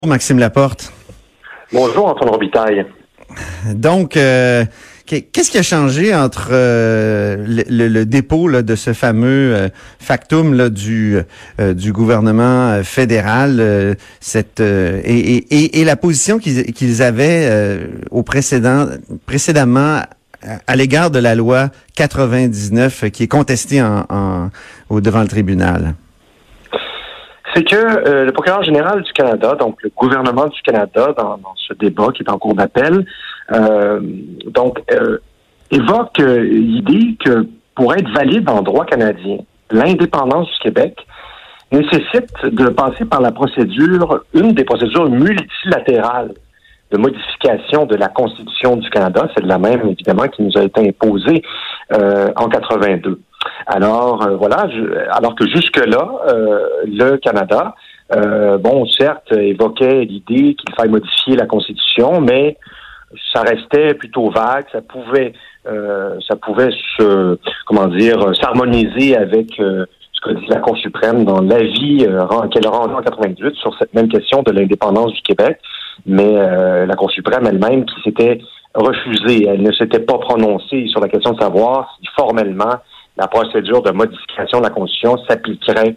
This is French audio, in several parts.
Maxime Laporte. Bonjour, Antoine Robitaille. Donc, qu'est-ce qui a changé entre le dépôt là, de ce fameux factum là, du gouvernement fédéral et la position qu'ils avaient précédemment à l'égard de la loi 99 qui est contestée devant le tribunal? C'est que le procureur général du Canada, donc le gouvernement du Canada, dans ce débat qui est en cours d'appel, évoque l'idée que pour être valide en droit canadien, l'indépendance du Québec nécessite de passer par une des procédures multilatérales de modification de la Constitution du Canada. C'est la même, évidemment, qui nous a été imposée en 82. Alors, alors que jusque-là, le Canada, certes, évoquait l'idée qu'il faille modifier la Constitution, mais ça restait plutôt vague. Ça pouvait s'harmoniser avec ce que dit la Cour suprême dans l'avis qu'elle a rendu en 98 sur cette même question de l'indépendance du Québec. Mais la Cour suprême elle-même qui s'était refusée, elle ne s'était pas prononcée sur la question de savoir si formellement la procédure de modification de la Constitution s'appliquerait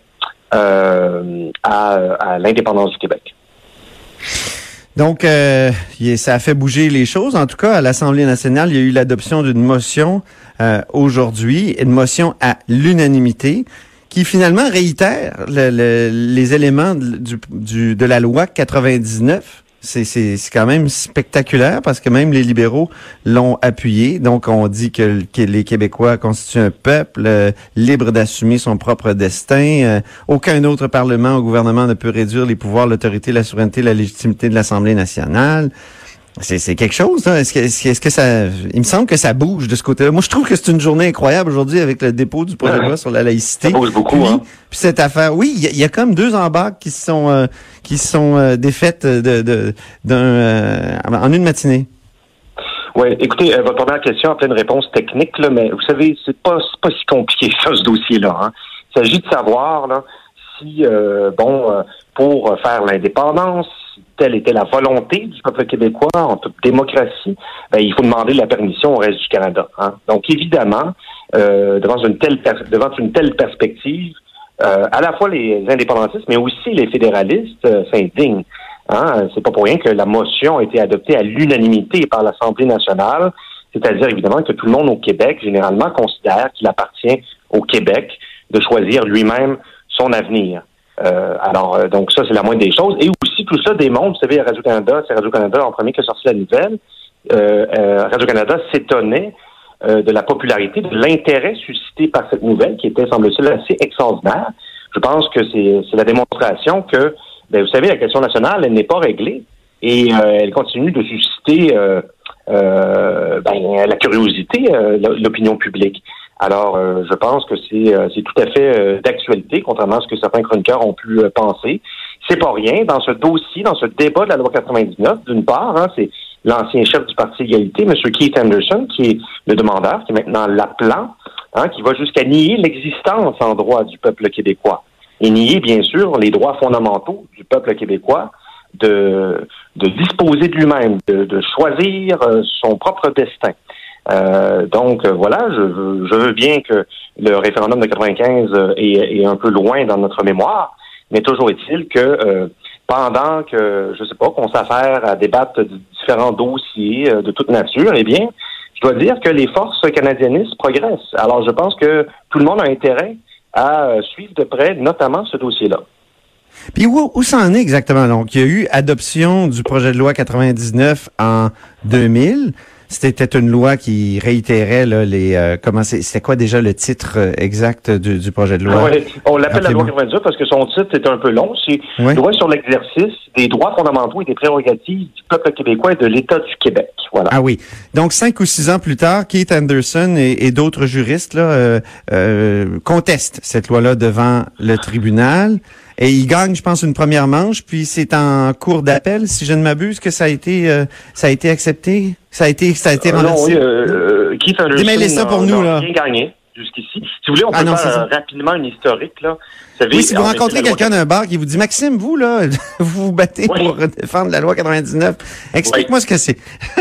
à l'indépendance du Québec. Donc, ça a fait bouger les choses. En tout cas, à l'Assemblée nationale, il y a eu l'adoption d'une motion aujourd'hui, une motion à l'unanimité, qui finalement réitère les éléments de la loi 99. C'est quand même spectaculaire parce que même les libéraux l'ont appuyé. Donc, on dit que les Québécois constituent un peuple libre d'assumer son propre destin. Aucun autre parlement ou gouvernement ne peut réduire les pouvoirs, l'autorité, la souveraineté, la légitimité de l'Assemblée nationale. C'est quelque chose, là. Est-ce que ça, il me semble que ça bouge de ce côté-là. Moi, je trouve que c'est une journée incroyable aujourd'hui avec le dépôt du projet de loi sur la laïcité. Ça bouge beaucoup, Puis cette affaire, oui, il y a comme deux embarques qui sont défaites en une matinée. Oui, écoutez, votre première question a plein de réponses techniques, là, mais vous savez, c'est pas si compliqué ça, ce dossier-là. Hein. Il s'agit de savoir là, si, pour faire l'indépendance, telle était la volonté du peuple québécois en toute démocratie, il faut demander la permission au reste du Canada. Hein. Donc, évidemment, devant une telle perspective, à la fois les indépendantistes, mais aussi les fédéralistes s'indignent. Hein. C'est pas pour rien que la motion a été adoptée à l'unanimité par l'Assemblée nationale, c'est-à-dire évidemment que tout le monde au Québec, généralement, considère qu'il appartient au Québec de choisir lui-même son avenir. Donc ça, c'est la moindre des choses. Et aussi, tout ça démontre, vous savez, c'est Radio-Canada en premier qui a sorti la nouvelle. Radio-Canada s'étonnait de la popularité, de l'intérêt suscité par cette nouvelle qui était, semble-t-il, assez extraordinaire. Je pense que c'est la démonstration que, vous savez, la question nationale, elle n'est pas réglée et elle continue de susciter la curiosité, l'opinion publique. Alors, je pense que c'est tout à fait d'actualité, contrairement à ce que certains chroniqueurs ont pu penser. C'est pas rien. Dans ce dossier, dans ce débat de la loi 99, d'une part, c'est l'ancien chef du Parti Égalité, M. Keith Anderson, qui est le demandeur, qui est maintenant l'appelant, qui va jusqu'à nier l'existence en droit du peuple québécois. Et nier, bien sûr, les droits fondamentaux du peuple québécois de disposer de lui-même, de choisir son propre destin. Je veux bien que le référendum de 95 est un peu loin dans notre mémoire, mais toujours est-il que pendant que, qu'on s'affaire à débattre de différents dossiers de toute nature, eh bien, je dois dire que les forces canadianistes progressent. Alors, je pense que tout le monde a intérêt à suivre de près, notamment ce dossier-là. Puis où ça en est exactement? Donc, il y a eu adoption du projet de loi 99 en 2000. C'était une loi qui réitérait là, c'était quoi déjà le titre exact du projet de loi? Oui, on l'appelle la loi 98 parce que son titre est un peu long. C'est loi sur l'exercice des droits fondamentaux et des prérogatives du peuple québécois et de l'État du Québec. Voilà. Ah oui. Donc 5 ou 6 ans plus tard, Keith Anderson et d'autres juristes là contestent cette loi-là devant le tribunal. Et il gagne, je pense, une première manche, puis c'est en cours d'appel, si je ne m'abuse, que ça a été accepté. Ça a été renversé. Keith Anderson Démêlez ça pour nous, là. Bien gagné. jusqu'ici. Si vous voulez, on peut faire rapidement une historique. Là. Vous savez, oui, si vous rencontrez quelqu'un d'un bar qui vous dit « Maxime, vous, là, vous vous battez pour défendre la loi 99. » Explique-moi ce que c'est.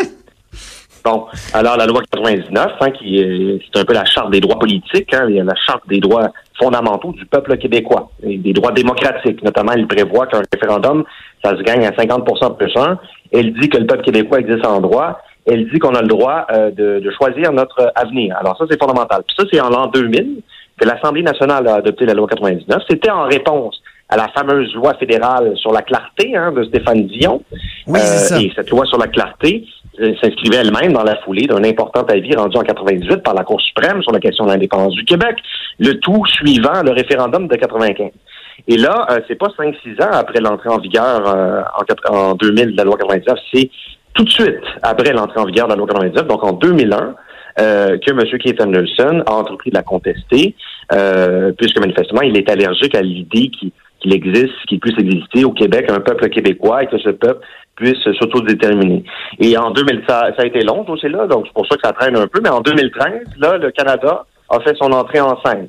Bon, alors la loi 99, c'est un peu la charte des droits politiques, la charte des droits fondamentaux du peuple québécois, et des droits démocratiques. Notamment, il prévoit qu'un référendum, ça se gagne à 50% plus un. Elle dit que le peuple québécois existe en droit. Elle dit qu'on a le droit de choisir notre avenir. Alors ça, c'est fondamental. Puis ça, c'est en l'an 2000 que l'Assemblée nationale a adopté la loi 99. C'était en réponse à la fameuse loi fédérale sur la clarté de Stéphane Dion. Oui, c'est ça. Et cette loi sur la clarté s'inscrivait elle-même dans la foulée d'un important avis rendu en 98 par la Cour suprême sur la question de l'indépendance du Québec, le tout suivant le référendum de 95. Et là, c'est pas 5-6 ans après l'entrée en vigueur en 2000 de la loi 99, c'est tout de suite après l'entrée en vigueur de la loi 99, donc en 2001, que M. Keith Anderson a entrepris de la contester, puisque manifestement, il est allergique à l'idée qu'il puisse exister au Québec un peuple québécois et que ce peuple puisse s'autodéterminer. Et en 2000, ça a été long, ce dossier-là, donc c'est pour ça que ça traîne un peu, mais en 2013, là, le Canada a fait son entrée en scène.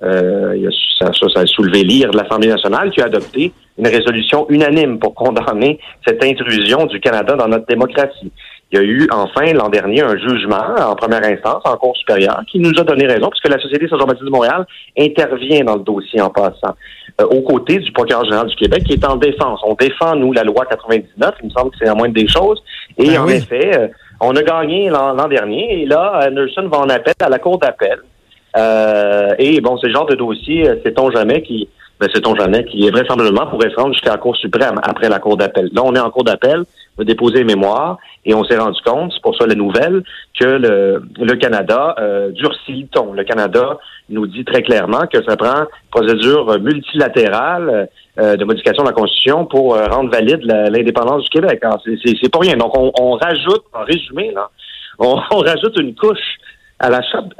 Ça a soulevé l'ire de l'Assemblée nationale qui a adopté une résolution unanime pour condamner cette intrusion du Canada dans notre démocratie. Il y a eu enfin l'an dernier un jugement en première instance, en Cour supérieure, qui nous a donné raison, puisque la Société Saint-Jean-Baptiste de Montréal intervient dans le dossier en passant, aux côtés du procureur général du Québec qui est en défense. On défend, nous, la loi 99, il me semble que c'est la moindre des choses, et effet, on a gagné l'an dernier, et là, Anderson va en appel à la Cour d'appel. Et bon, c'est le genre de dossier, sait-on jamais, qui vraisemblablement pourrait se rendre jusqu'à la Cour suprême après la Cour d'appel. Là, on est en Cour d'appel, on a déposé mémoire, et on s'est rendu compte, c'est pour ça la nouvelle, que le Canada durcit le ton. Le Canada nous dit très clairement que ça prend une procédure multilatérale de modification de la Constitution pour rendre valide l'indépendance du Québec. Alors, c'est pas rien. Donc, on rajoute, en résumé, là, on rajoute une couche à la chape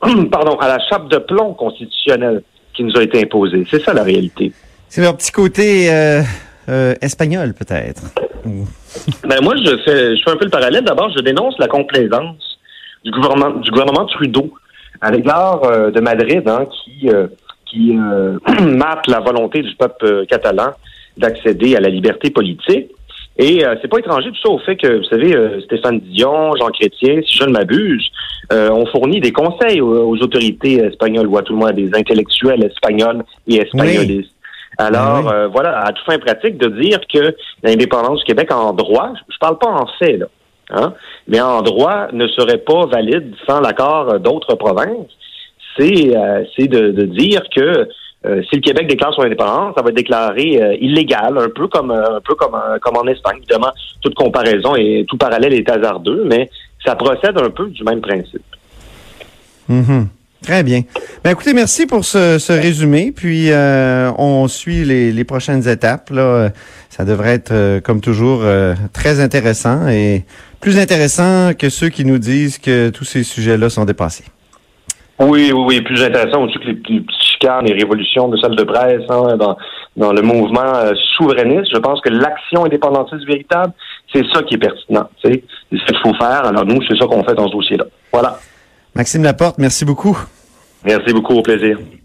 de plomb constitutionnelle qui nous a été imposée. C'est ça la réalité. C'est leur petit côté espagnol, peut-être. Ben moi, je fais un peu le parallèle. D'abord, je dénonce la complaisance du gouvernement Trudeau à l'égard de Madrid, qui mate la volonté du peuple catalan d'accéder à la liberté politique. Et c'est pas étranger tout ça au fait que, vous savez, Stéphane Dion, Jean Chrétien, si je ne m'abuse, ont fourni des conseils aux autorités espagnoles, ou à tout le moins à des intellectuels espagnols et espagnolistes. Oui. Alors, voilà, à toute fin pratique, de dire que l'indépendance du Québec en droit, je parle pas en fait, là, mais en droit, ne serait pas valide sans l'accord d'autres provinces, c'est de dire que si le Québec déclare son indépendance, ça va être déclaré illégal, un peu comme en Espagne. Évidemment, toute comparaison et tout parallèle est hasardeux, mais ça procède un peu du même principe. Mm-hmm. Très bien. Ben écoutez, merci pour ce résumé. Puis on suit les prochaines étapes. Là, ça devrait être comme toujours très intéressant et plus intéressant que ceux qui nous disent que tous ces sujets-là sont dépassés. Oui, plus intéressant aussi que les petites chicanes et révolutions de salles de presse dans le mouvement souverainiste. Je pense que l'action indépendantiste véritable, c'est ça qui est pertinent. C'est ce qu'il faut faire. Alors nous, c'est ça qu'on fait dans ce dossier-là. Voilà. Maxime Laporte, merci beaucoup. Merci beaucoup, au plaisir.